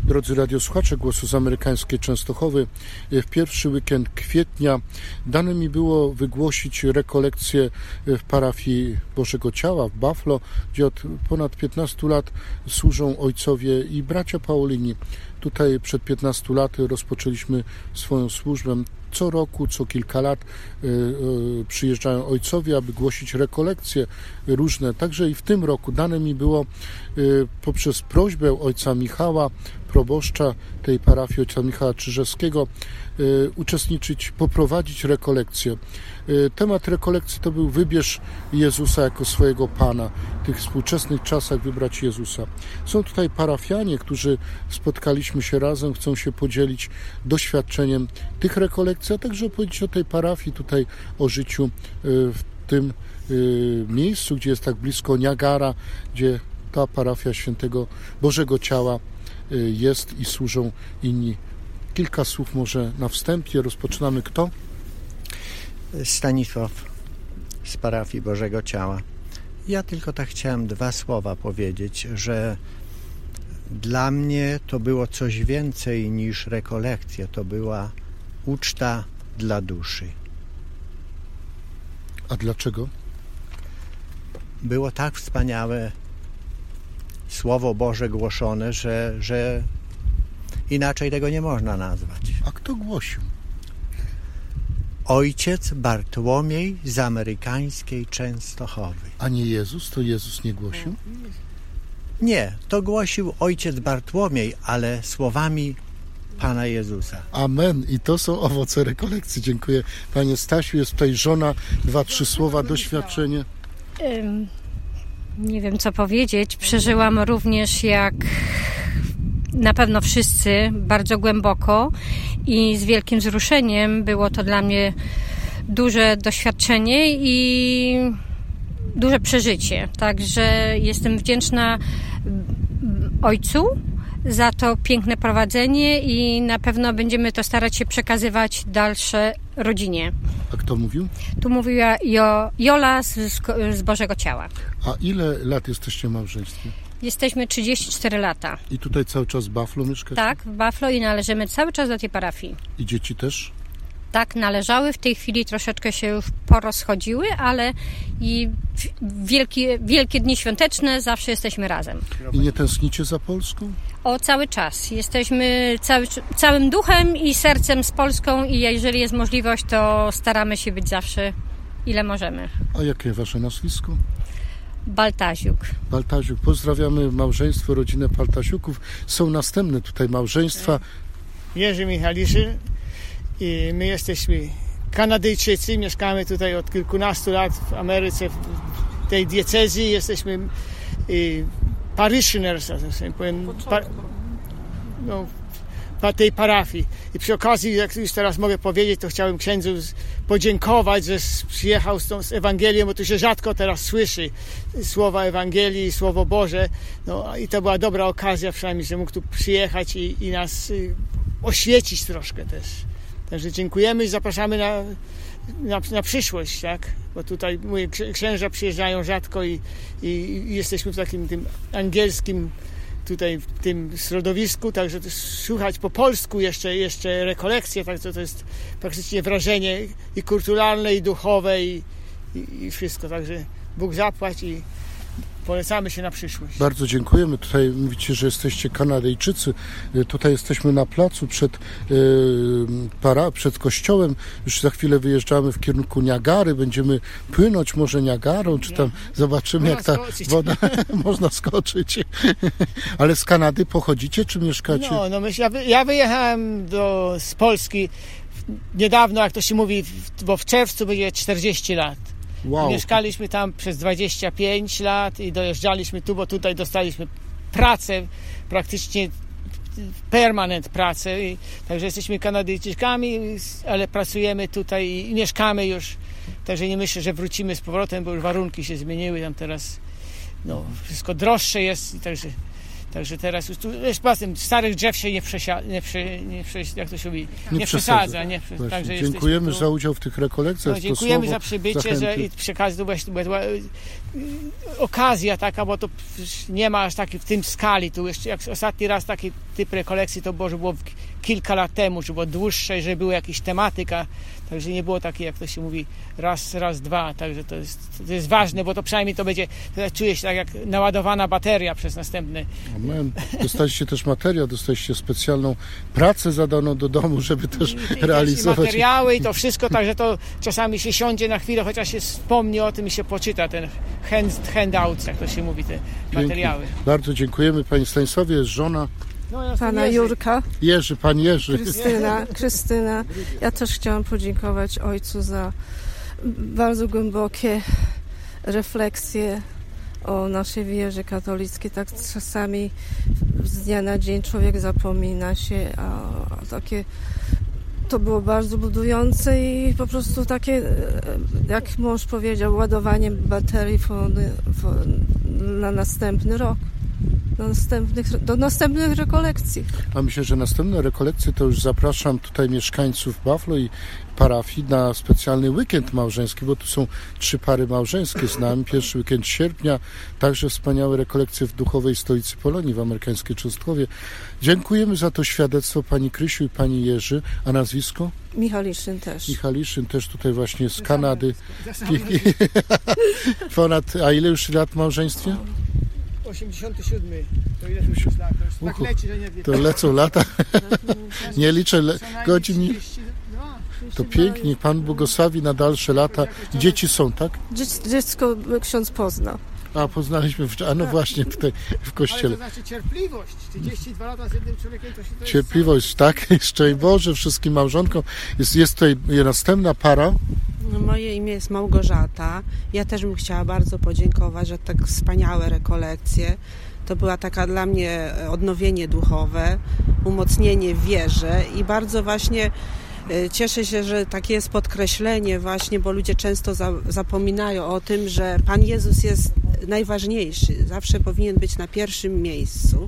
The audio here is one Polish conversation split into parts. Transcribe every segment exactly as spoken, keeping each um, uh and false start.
Drodzy radiosłuchacze Głosu z amerykańskiej Częstochowy, w pierwszy weekend kwietnia dane mi było wygłosić rekolekcję w parafii Bożego Ciała w Buffalo, gdzie od ponad piętnastu lat służą ojcowie i bracia Paulini. Tutaj przed piętnastoma laty rozpoczęliśmy swoją służbę. Co roku, co kilka lat y, y, przyjeżdżają ojcowie, aby głosić rekolekcje różne. Także i w tym roku dane mi było y, poprzez prośbę ojca Michała, proboszcza tej parafii, ojca Michała Czyżewskiego, y, uczestniczyć, poprowadzić rekolekcję. Y, temat rekolekcji to był wybierz Jezusa jako swojego Pana. W tych współczesnych czasach wybrać Jezusa. Są tutaj parafianie, którzy spotkaliśmy się razem, chcą się podzielić doświadczeniem tych rekolekcji, a także opowiedzieć o tej parafii, tutaj o życiu y, w tym y, miejscu, gdzie jest tak blisko Niagara, gdzie ta parafia Świętego Bożego Ciała jest i służą inni. Kilka słów może na wstępie. Rozpoczynamy kto? Stanisław z parafii Bożego Ciała. Ja tylko tak chciałem dwa słowa powiedzieć, że dla mnie to było coś więcej niż rekolekcja. To była uczta dla duszy. A dlaczego? Było tak wspaniałe Słowo Boże głoszone, że, że inaczej tego nie można nazwać. A kto głosił? Ojciec Bartłomiej z amerykańskiej Częstochowy. A nie Jezus? To Jezus nie głosił? Nie, to głosił ojciec Bartłomiej, ale słowami Pana Jezusa. Amen. I to są owoce rekolekcji. Dziękuję. Panie Stasiu, jest tutaj żona. Dwa, trzy słowa, doświadczenie. Um. Nie wiem, co powiedzieć. Przeżyłam również, jak na pewno wszyscy, bardzo głęboko i z wielkim wzruszeniem. Było to dla mnie duże doświadczenie i duże przeżycie. Także jestem wdzięczna Ojcu za to piękne prowadzenie i na pewno będziemy to starać się przekazywać dalsze rodzinie. A kto mówił? Tu mówiła jo, Jola z, z Bożego Ciała. A ile lat jesteście w małżeństwie? Jesteśmy trzydzieści cztery lata. I tutaj cały czas w Buffalo mieszkacie? Tak, w Buffalo i należymy cały czas do tej parafii. I dzieci też? Tak, należały. W tej chwili troszeczkę się już porozchodziły, ale i wielkie, wielkie dni świąteczne zawsze jesteśmy razem. I nie tęsknicie za Polską? O, cały czas. Jesteśmy cały, całym duchem i sercem z Polską i jeżeli jest możliwość, to staramy się być zawsze, ile możemy. A jakie wasze nazwisko? Baltaziuk. Baltaziuk. Pozdrawiamy małżeństwo, rodzinę Baltaziuków. Są następne tutaj małżeństwa. Jerzy Michaliszy i my jesteśmy Kanadyjczycy. Mieszkamy tutaj od kilkunastu lat w Ameryce, w tej diecezji. Jesteśmy i, parishioners, tak powiem, par, no, tej parafii. I przy okazji, jak już teraz mogę powiedzieć, to chciałem księdzu podziękować, że przyjechał z tą z Ewangelią, bo tu się rzadko teraz słyszy słowa Ewangelii, Słowo Boże. No i to była dobra okazja przynajmniej, że mógł tu przyjechać i, i nas y, oświecić troszkę też. Także dziękujemy i zapraszamy na, na, na przyszłość, tak? Bo tutaj moje księża przyjeżdżają rzadko i, i, i jesteśmy w takim tym angielskim tutaj w tym środowisku, także słuchać po polsku jeszcze, jeszcze rekolekcje, także to jest praktycznie wrażenie i kulturalne, i duchowe, i, i, i wszystko. Także Bóg zapłać i polecamy się na przyszłość. Bardzo dziękujemy. Tutaj mówicie, że jesteście Kanadyjczycy. Tutaj jesteśmy na placu przed, yy, para, przed kościołem. Już za chwilę wyjeżdżamy w kierunku Niagary. Będziemy płynąć może Niagarą, czy tam zobaczymy, można jak ta skoczyć. woda... Można skoczyć. Ale z Kanady pochodzicie, czy mieszkacie? No, no myślę, ja, wy, ja wyjechałem do, z Polski niedawno, jak to się mówi, bo w czerwcu będzie czterdzieści lat. Wow. Mieszkaliśmy tam przez dwadzieścia pięć lat i dojeżdżaliśmy tu, bo tutaj dostaliśmy pracę, praktycznie permanent pracę. I, także jesteśmy Kanadyjczykami, ale pracujemy tutaj i mieszkamy już. Także nie myślę, że wrócimy z powrotem, bo już warunki się zmieniły. Tam teraz no, wszystko droższe jest. Także Także teraz już tu, jest poza tym, starych drzew się nie przesia, nie, prze, nie prze, jak to się mówi, nie, nie przesadza. Nie, także dziękujemy tu, za udział w tych rekolekcjach. No, dziękujemy słowo, za przybycie, zachęty. że i przekaz to była okazja taka, bo to nie ma aż takiej w tym skali. Tu jeszcze jak ostatni raz taki typ rekolekcji to było, że było kilka lat temu, że było dłuższe, że była jakaś tematyka, także nie było takie, jak to się mówi, raz, raz, dwa, także to jest, to jest ważne, bo to przynajmniej to będzie, to czuje się tak jak naładowana bateria przez następny. Amen. Dostaliście też materiał, dostaliście specjalną pracę zadaną do domu, żeby też I, i realizować. I materiały i to wszystko, także to czasami się siądzie na chwilę, chociaż się wspomni o tym i się poczyta ten hand, handouts, jak to się mówi, te Pięknie. materiały. Bardzo dziękujemy. Pani Stanisławie, jest żona No, pana Jerzy. Jurka. Jerzy, pan Jerzy. Krystyna, Krystyna. Ja też chciałam podziękować ojcu za bardzo głębokie refleksje o naszej wierze katolickiej. Tak czasami z dnia na dzień człowiek zapomina się, a, a takie to było bardzo budujące i po prostu takie, jak mąż powiedział, ładowanie baterii fony, fon, na następny rok. Do następnych, do następnych rekolekcji. A myślę, że następne rekolekcje to już zapraszam tutaj mieszkańców Buffalo i parafii na specjalny weekend małżeński, bo tu są trzy pary małżeńskie z nami. Pierwszy weekend sierpnia, także wspaniałe rekolekcje w duchowej stolicy Polonii, w amerykańskiej Częstochowie. Dziękujemy za to świadectwo pani Krysiu i pani Jerzy. A nazwisko? Michaliszyn też. Michaliszyn też tutaj właśnie z Kanady. Ponad, a ile już lat w małżeństwie? osiemdziesiąty siódmy. To ile to już lat? To już tak leci, że nie wiem. To lecą lata. Nie liczę le- godzin. To pięknie. Pan błogosławi na dalsze lata. Dzieci są, tak? Dziecko ksiądz pozna. A, poznaliśmy, w, a no właśnie tutaj w kościele. Ale to znaczy cierpliwość. trzydzieści dwa lata z jednym człowiekiem to się to Cierpliwość, tak? Szczęść Boże wszystkim małżonkom. Jest, jest tutaj następna para. No, moje imię jest Małgorzata. Ja też bym chciała bardzo podziękować za tak wspaniałe rekolekcje. To była taka dla mnie odnowienie duchowe, umocnienie w wierze i bardzo właśnie cieszę się, że takie jest podkreślenie właśnie, bo ludzie często za, zapominają o tym, że Pan Jezus jest najważniejszy, zawsze powinien być na pierwszym miejscu.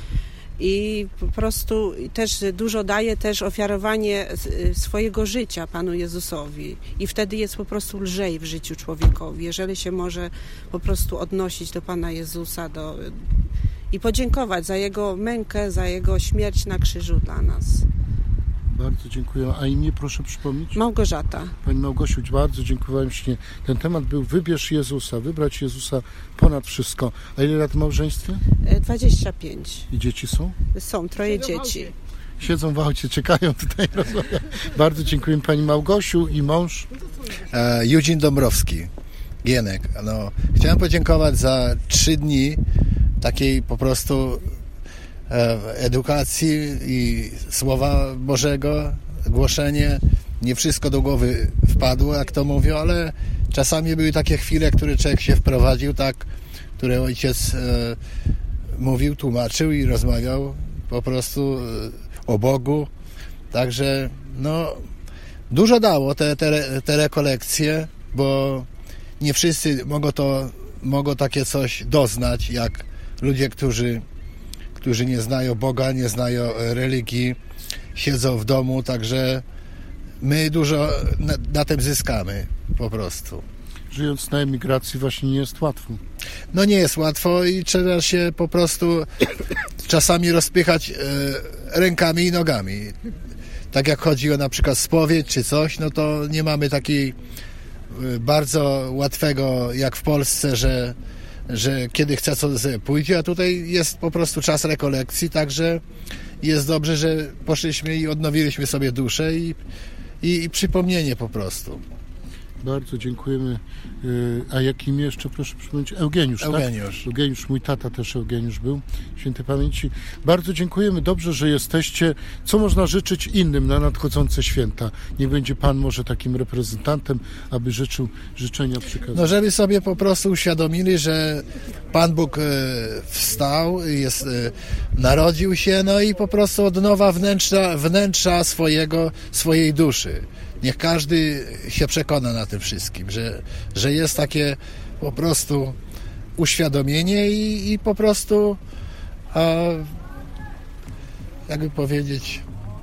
I po prostu też dużo daje też ofiarowanie swojego życia Panu Jezusowi i wtedy jest po prostu lżej w życiu człowiekowi, jeżeli się może po prostu odnosić do Pana Jezusa do, i podziękować za Jego mękę, za Jego śmierć na krzyżu dla nas. Bardzo dziękuję. A imię proszę przypomnieć? Małgorzata. Pani Małgosiu, bardzo dziękuję ślicznie. Ten temat był wybierz Jezusa, wybrać Jezusa ponad wszystko. A ile lat w małżeństwie? dwadzieścia pięć. I dzieci są? Są, troje dzieci. Siedzą w aucie, czekają tutaj. Bardzo dziękuję Pani Małgosiu i mąż. E, Eugene Dąbrowski, Gienek. No, chciałem podziękować za trzy dni takiej po prostu edukacji i Słowa Bożego, głoszenie. Nie wszystko do głowy wpadło, jak to mówią, ale czasami były takie chwile, które człowiek się wprowadził, tak, które ojciec e, mówił, tłumaczył i rozmawiał po prostu e, o Bogu. Także no, dużo dało te, te, te rekolekcje, bo nie wszyscy mogą to, mogą takie coś doznać, jak ludzie, którzy którzy nie znają Boga, nie znają religii, siedzą w domu, także my dużo na, na tym zyskamy po prostu. Żyjąc na emigracji właśnie nie jest łatwo. No nie jest łatwo i trzeba się po prostu czasami rozpychać e, rękami i nogami. Tak jak chodzi o na przykład spowiedź czy coś, no to nie mamy takiej e, bardzo łatwego jak w Polsce, że że kiedy chce, co pójdzie, a tutaj jest po prostu czas rekolekcji, także jest dobrze, że poszliśmy i odnowiliśmy sobie duszę i, i, i przypomnienie po prostu. Bardzo dziękujemy. A jak imię jeszcze proszę przypomnieć? Eugeniusz, Eugeniusz. tak? Eugeniusz, mój tata też Eugeniusz był, świętej pamięci. Bardzo dziękujemy, dobrze, że jesteście. Co można życzyć innym na nadchodzące święta? Niech będzie Pan może takim reprezentantem, aby życzył życzenia przekazać. No żeby sobie po prostu uświadomili, że Pan Bóg wstał, jest, narodził się, no i po prostu od nowa wnętrza, wnętrza swojego, swojej duszy. Niech każdy się przekona na tym wszystkim, że, że jest takie po prostu uświadomienie i, i po prostu a jakby powiedzieć...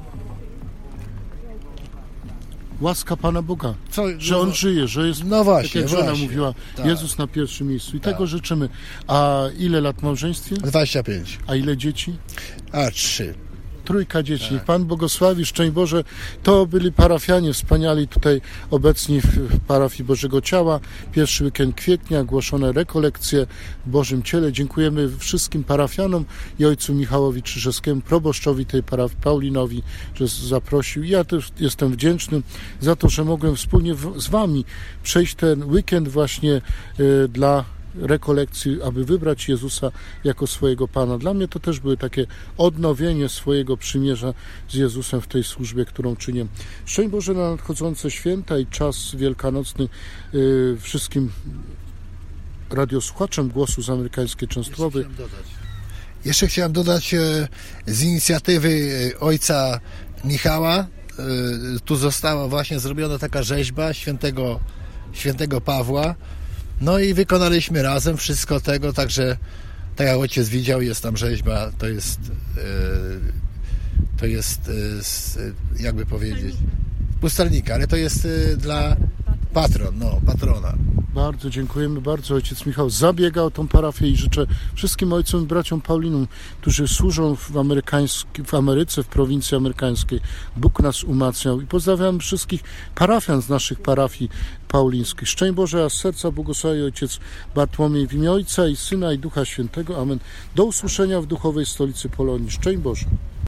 Łaska Pana Boga, Co, że On żyje, że jest, no właśnie, tak jak żona właśnie, mówiła, tak. Jezus na pierwszym miejscu. I Tak. tego życzymy. A ile lat w małżeństwie? dwadzieścia pięć. A ile dzieci? A trzy. Trójka dzieci. Tak. Niech Pan błogosławi, szczęść Boże. To byli parafianie wspaniali tutaj obecni w parafii Bożego Ciała. Pierwszy weekend kwietnia, głoszone rekolekcje w Bożym Ciele. Dziękujemy wszystkim parafianom i ojcu Michałowi Czyżewskiemu, proboszczowi tej parafii, Paulinowi, że zaprosił. Ja też jestem wdzięczny za to, że mogłem wspólnie w, z Wami przejść ten weekend właśnie y, dla rekolekcji, aby wybrać Jezusa jako swojego Pana. Dla mnie to też były takie odnowienie swojego przymierza z Jezusem w tej służbie, którą czynię. Szczęść Boże na nadchodzące święta i czas wielkanocny yy, wszystkim radiosłuchaczom Głosu z Amerykańskiej Częstochowy. Jeszcze chciałem dodać e, z inicjatywy e, ojca Michała. E, tu została właśnie zrobiona taka rzeźba świętego, świętego Pawła. No i wykonaliśmy razem wszystko tego, także tak jak ojciec widział, jest tam rzeźba, to jest e, to jest e, jakby powiedzieć pustelnika, ale to jest e, dla patron, no, patrona. Bardzo dziękujemy, bardzo ojciec Michał zabiega o tą parafię i życzę wszystkim ojcom i braciom Paulinom, którzy służą w, w Ameryce, w prowincji amerykańskiej. Bóg nas umacniał i pozdrawiam wszystkich parafian z naszych parafii paulińskich. Szczęść Boże, a z serca błogosławi ojciec Bartłomiej w imię Ojca i Syna i Ducha Świętego. Amen. Do usłyszenia w duchowej stolicy Polonii. Szczęść Boże.